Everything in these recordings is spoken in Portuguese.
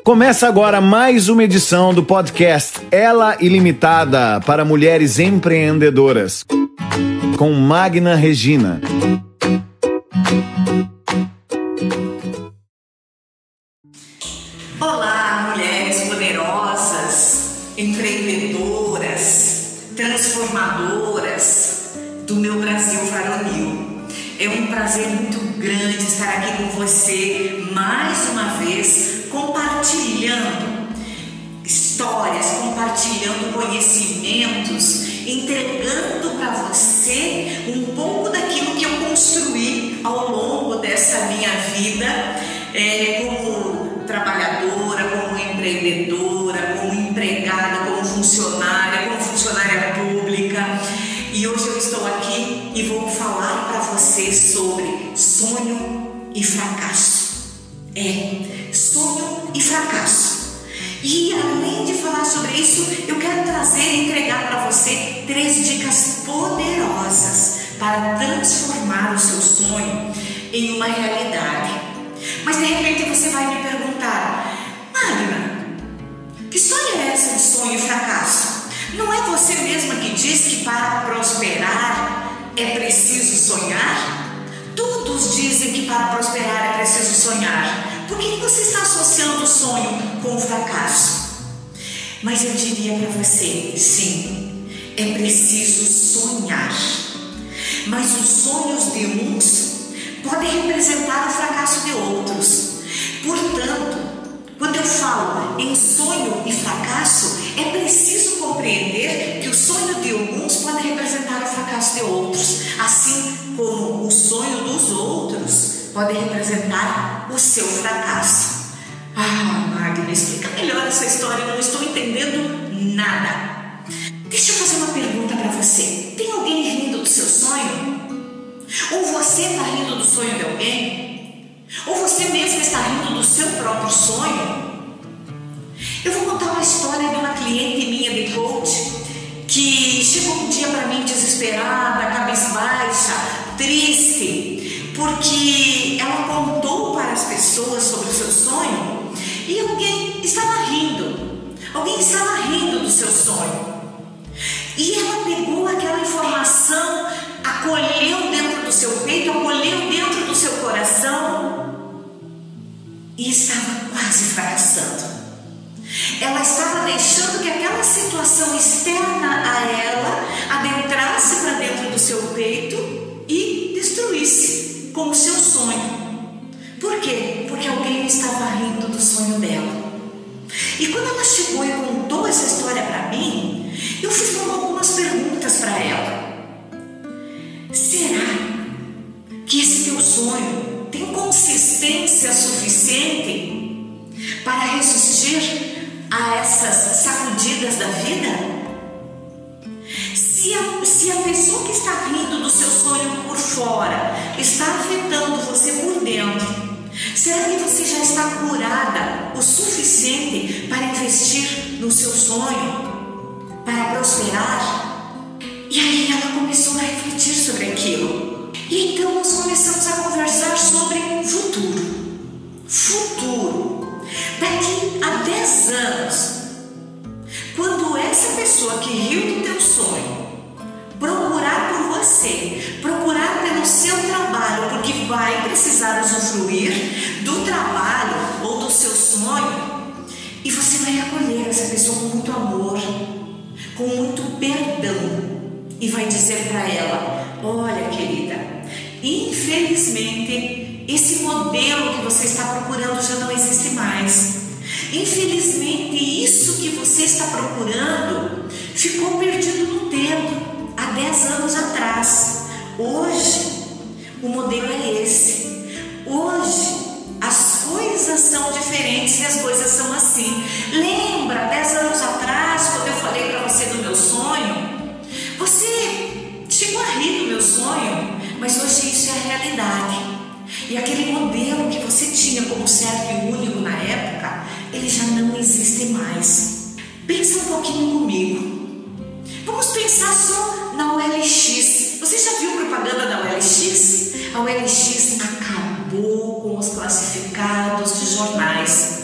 Começa agora mais uma edição do podcast Ela Ilimitada para mulheres empreendedoras, com Magna Regina. Olá, mulheres poderosas, empreendedoras, transformadoras do meu Brasil varonil. É um prazer muito grande estar aqui com você mais uma vez, compartilhando histórias, compartilhando conhecimentos, entregando para você um pouco daquilo que eu construí ao longo dessa minha vida, como trabalhadora, como empreendedora, como empregada, como funcionária pública. E hoje eu estou aqui e vou falar para você sobre sonho e fracasso. Sonho e fracasso. E além de falar sobre isso, eu quero trazer e entregar para você 3 dicas poderosas para transformar o seu sonho em uma realidade. Mas de repente você vai me perguntar: Magna, que história é essa de sonho e fracasso? Não é você mesma que diz que para prosperar é preciso sonhar? Todos dizem que para prosperar é preciso sonhar. Por que você está associando o sonho com o fracasso? Mas eu diria para você, sim, é preciso sonhar. Mas os sonhos de uns podem representar o fracasso de outros. Portanto, quando eu falo em sonho e fracasso, é preciso compreender que o sonho de alguns pode representar o fracasso de outros, assim como o sonho dos outros pode representar o seu fracasso. Magna, explica melhor essa história, eu não estou entendendo nada. Deixa eu fazer uma pergunta para você. Tem alguém rindo do seu sonho? Ou você está rindo do sonho de alguém? Ou você mesmo está rindo do seu próprio sonho? Eu vou contar uma história de uma cliente minha de coach que chegou um dia para mim desesperada, cabisbaixa, triste, porque ela contou para as pessoas sobre o seu sonho e alguém estava rindo do seu sonho. E ela pegou aquela informação, acolheu dentro do seu peito, acolheu dentro do seu coração e estava quase fracassando. Ela estava deixando que aquela situação externa a ela adentrasse para dentro do seu peito e destruísse com o seu sonho. Por quê? Porque alguém estava rindo do sonho dela. E quando ela chegou e contou essa história para mim, eu fiz algumas perguntas para ela. Será que esse teu sonho tem consistência suficiente para resistir a essas sacudidas da vida? Se a pessoa que está rindo do seu sonho por fora está afetando você por dentro, será que você já está curada o suficiente para investir no seu sonho, para prosperar? E aí ela começou a refletir sobre aquilo. E então nós começamos a conversar sobre futuro. Daqui a 10 anos, quando essa pessoa que riu do teu sonho procurar por você, procurar pelo seu trabalho, porque vai precisar usufruir do trabalho ou do seu sonho, e você vai acolher essa pessoa com muito amor, com muito perdão, e vai dizer para ela: olha, querida, infelizmente esse modelo que você está procurando já não existe mais. Infelizmente isso que você está procurando ficou perdido no tempo há 10 anos atrás. Hoje o modelo é esse. Hoje as coisas são diferentes e as coisas são assim. Lembra 10 anos atrás, quando eu falei para você do meu sonho? Você chegou a rir do meu sonho, mas hoje isso é a realidade. E aquele modelo que você tinha como certo e único na época, ele já não existe mais. Pensa um pouquinho comigo. Vamos pensar só na OLX. Você já viu propaganda da OLX? A OLX acabou com os classificados de jornais.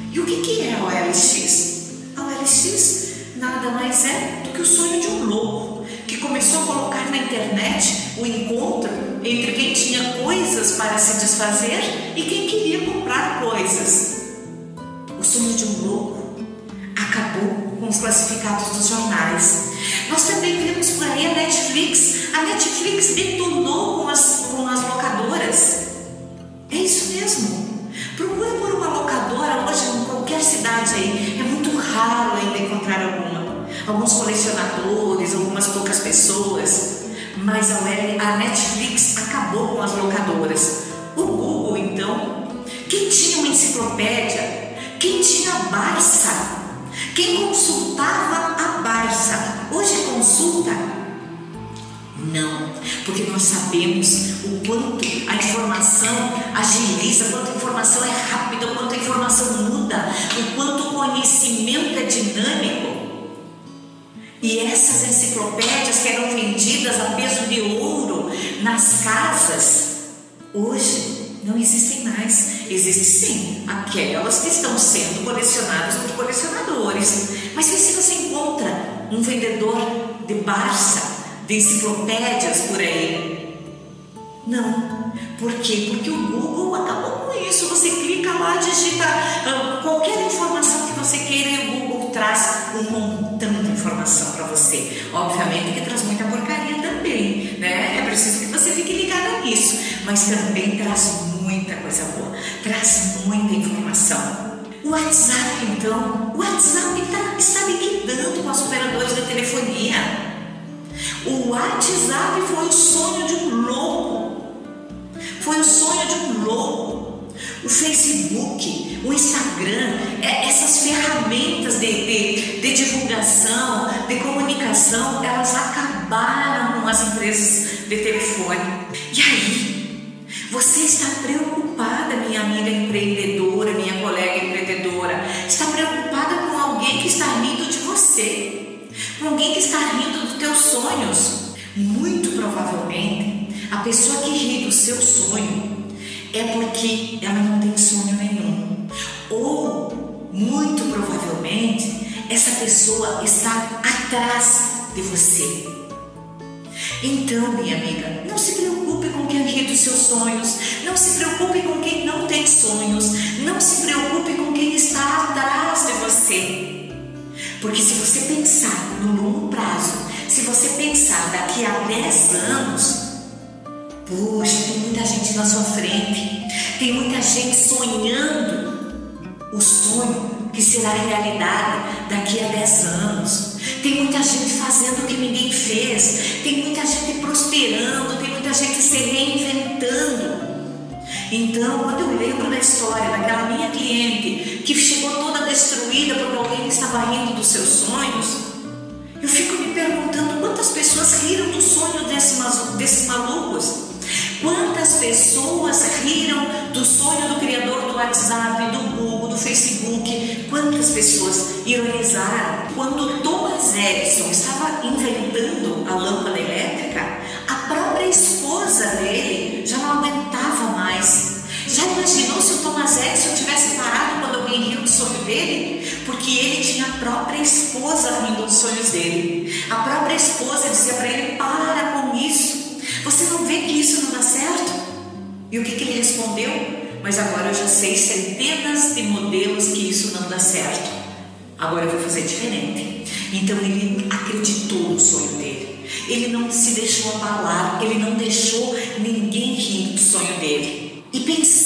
E o que é a OLX? A OLX nada mais é do que o sonho de um louco que começou a colocar na internet o encontro entre quem tinha coisas para se desfazer e quem queria comprar coisas. O sonho de um louco acabou com os classificados dos jornais. Nós também vimos por aí a Netflix. A Netflix detonou com as locadoras. É isso mesmo. Procure por uma locadora hoje em qualquer cidade aí. É muito raro ainda encontrar alguma. Alguns colecionadores, algumas poucas pessoas. Mas a Netflix acabou com as locadoras. O Google, então, quem tinha uma enciclopédia, quem tinha a Barça, quem consultava a Barça, hoje consulta? Não, porque nós sabemos o quanto a informação agiliza, o quanto a informação é rápida, o quanto a informação muda, o quanto o conhecimento é dinâmico. E essas enciclopédias que eram vendidas a peso de ouro nas casas, hoje não existem mais. Existem sim aquelas que estão sendo colecionadas por colecionadores. Mas vê se você encontra um vendedor de Barça, de enciclopédias por aí. Não. Por quê? Porque o Google acabou com isso. Você clica lá, digita qualquer informação que você queira e o Google traz um montão de informação para você. Obviamente que traz muita porcaria também, né? É preciso que você fique ligada nisso. Mas também traz muita coisa boa. Traz muita informação. O WhatsApp, então, está liquidando com as operadoras de telefonia. O WhatsApp foi o sonho de um louco. Foi o sonho de um louco. O Facebook, o Instagram, essas ferramentas de divulgação, de comunicação, elas acabaram com as empresas de telefone. E aí, você está preocupada, minha amiga empreendedora, minha colega empreendedora, está preocupada com alguém que está rindo de você, com alguém que está rindo dos teus sonhos. Muito provavelmente, a pessoa que ri do seu sonho é porque ela não tem sonho nenhum. Ou, muito provavelmente, essa pessoa está atrás de você. Então, minha amiga, não se preocupe com quem ri dos seus sonhos. Não se preocupe com quem não tem sonhos. Não se preocupe com quem está atrás de você. Porque se você pensar no longo prazo, se você pensar daqui a 10 anos, puxa, tem muita gente na sua frente, tem muita gente sonhando o sonho que será realidade daqui a 10 anos. Tem muita gente fazendo o que ninguém fez, tem muita gente prosperando, tem muita gente se reinventando. Então, quando eu lembro da história daquela minha cliente que chegou toda destruída porque alguém estava rindo dos seus sonhos, eu fico me perguntando quantas pessoas riram do sonho desses malucos. Quantas pessoas riram do sonho do criador do WhatsApp, do Google, do Facebook? Quantas pessoas ironizaram? Quando Thomas Edison estava inventando a lâmpada elétrica, a própria esposa dele já não aguentava mais. Já imaginou se o Thomas Edison tivesse parado quando alguém riu do sonho dele? Porque ele tinha a própria esposa rindo dos sonhos dele. A própria esposa dizia para ele: para com isso. Você não vê que isso não dá certo? E o que ele respondeu? Mas agora eu já sei centenas de modelos que isso não dá certo. Agora eu vou fazer diferente. Então ele acreditou no sonho dele. Ele não se deixou abalar. Ele não deixou ninguém rir do sonho dele. E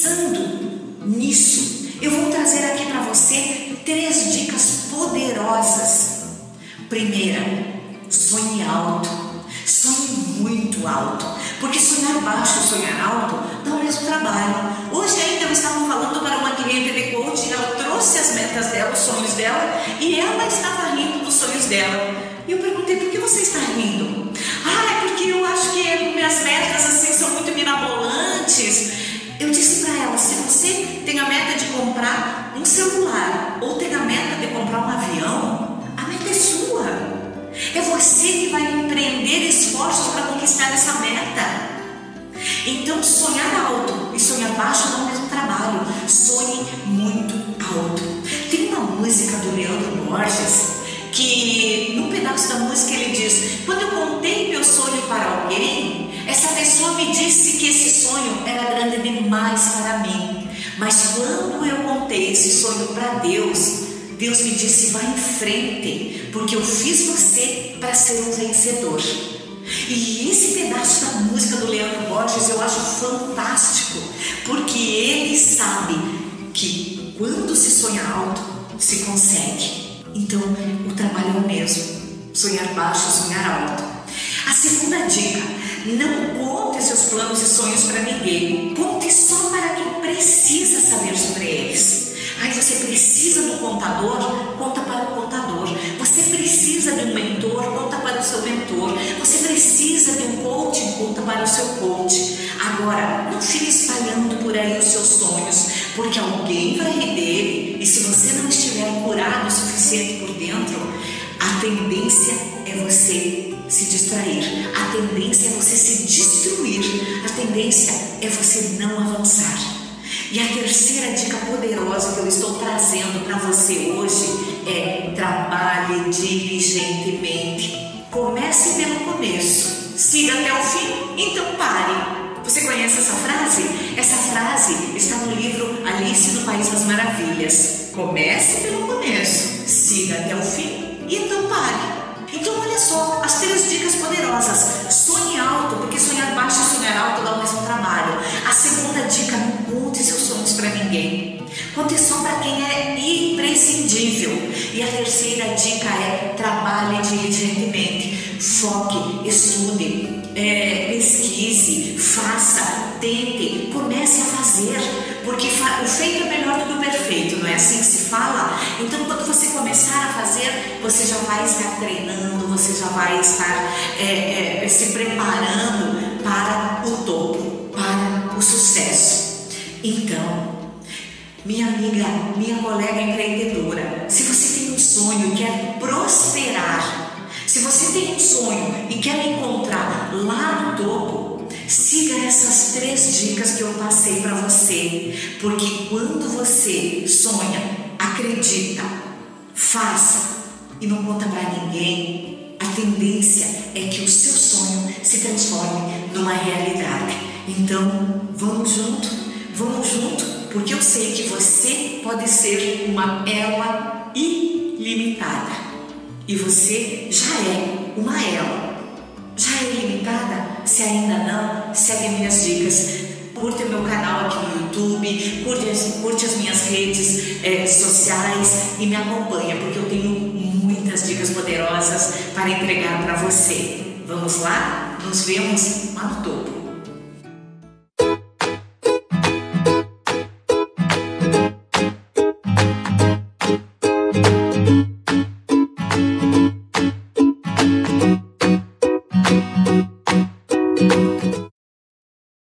pensando nisso, eu vou trazer aqui para você 3 dicas poderosas. Primeira, sonhe alto. Sonhe muito alto, porque sonhar baixo e sonhar alto dá o mesmo trabalho. Hoje ainda eu estava falando para uma cliente de coaching, ela trouxe as metas dela, os sonhos dela, e ela estava rindo dos sonhos dela. E eu perguntei: por que você está rindo? Ah, é porque eu acho que minhas metas assim são muito mirabolantes. Eu disse para ela: se você tem a meta de comprar um celular ou tem a meta de comprar um avião, a meta é sua. É você que vai empreender esforços para conquistar essa meta. Então, sonhar alto e sonhar baixo dá o mesmo trabalho. Sonhe muito alto. Borges, que num pedaço da música ele diz: quando eu contei meu sonho para alguém, essa pessoa me disse que esse sonho era grande demais para mim. Mas quando eu contei esse sonho para Deus, Deus me disse: vai em frente, porque eu fiz você para ser um vencedor. E esse pedaço da música do Leandro Borges eu acho fantástico, porque ele sabe que quando se sonha alto, se consegue. Então o trabalho é o mesmo: sonhar baixo, sonhar alto. A segunda dica: não conte seus planos e sonhos para ninguém. Conte só para quem precisa saber sobre eles. Aí você precisa do contador? Conta para o contador. Você precisa de um mentor? Conta para o seu mentor. Você precisa de um coach? Conta para o seu coach. Agora, não fique espalhando por aí os seus sonhos, porque alguém vai rir dele, e se você não estiver curado o suficiente por dentro, a tendência é você se distrair, a tendência é você se destruir, a tendência é você não avançar. E a terceira dica poderosa que eu estou trazendo para você hoje é: trabalhe diligentemente. Comece pelo começo, siga até o fim, então pare. Você conhece essa frase? Essa frase está no livro Alice no País das Maravilhas. Comece pelo começo, siga até o fim e então pare. Então olha só, as 3 dicas poderosas. Sonhe alto, porque sonhar baixo e sonhar alto dá o mesmo trabalho. A segunda dica: não conte seus sonhos para ninguém. Conte só para quem é imprescindível. E a terceira dica é: trabalhe diligentemente. Foque, estude, pesquise, faça, tente, comece a fazer, porque o feito é melhor do que o perfeito, não é assim que se fala? Então quando você começar a fazer, você já vai estar treinando, você já vai estar se preparando para o topo, para o sucesso. Então, minha amiga, minha colega empreendedora, se você tem um sonho e quer prosperar, se você tem um sonho e quer encontrar lá no topo, siga essas 3 dicas que eu passei para você, porque quando você sonha, acredita, faça e não conta para ninguém, a tendência é que o seu sonho se transforme numa realidade. Então, vamos junto, porque eu sei que você pode ser uma ela ilimitada. E você já é uma ela. Já é ilimitada? Se ainda não, segue minhas dicas. Curte o meu canal aqui no YouTube, curte as minhas redes sociais e me acompanha, porque eu tenho muitas dicas poderosas para entregar para você. Vamos lá? Nos vemos lá no topo.